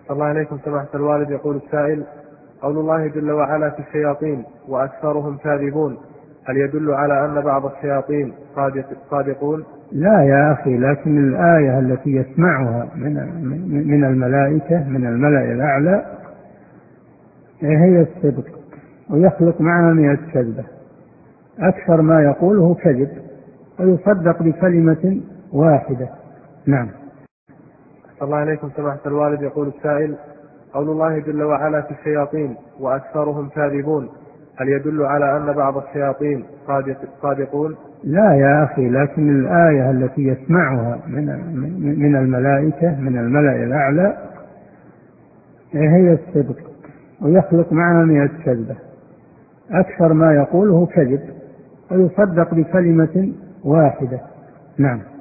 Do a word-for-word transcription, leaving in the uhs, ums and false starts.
الله عليكم سماحة الوالد. يقول السائل: قول الله جل وعلا في الشياطين وأكثرهم كاذبون، هل يدل على أن بعض الشياطين صادق صادقون؟ لا يا أخي، لكن الآية التي يسمعها من من الملائكة من الملأ الأعلى هي الصدق، ويخلق معها مئة كذبة، أكثر ما يقوله كذب، ويصدق بكلمة واحدة. نعم. الله عليكم سماحة الوالد. يقول السائل: قول الله جل وعلا في الشياطين وأكثرهم كاذبون، هل يدل على أن بعض الشياطين صادق صادقون؟ لا يا أخي، لكن الآية التي يسمعها من من الملائكة من الملأ الأعلى هي الصدق، ويخلق معها مئة كذبة، أكثر ما يقوله كذب، ويصدق بكلمة واحدة. نعم.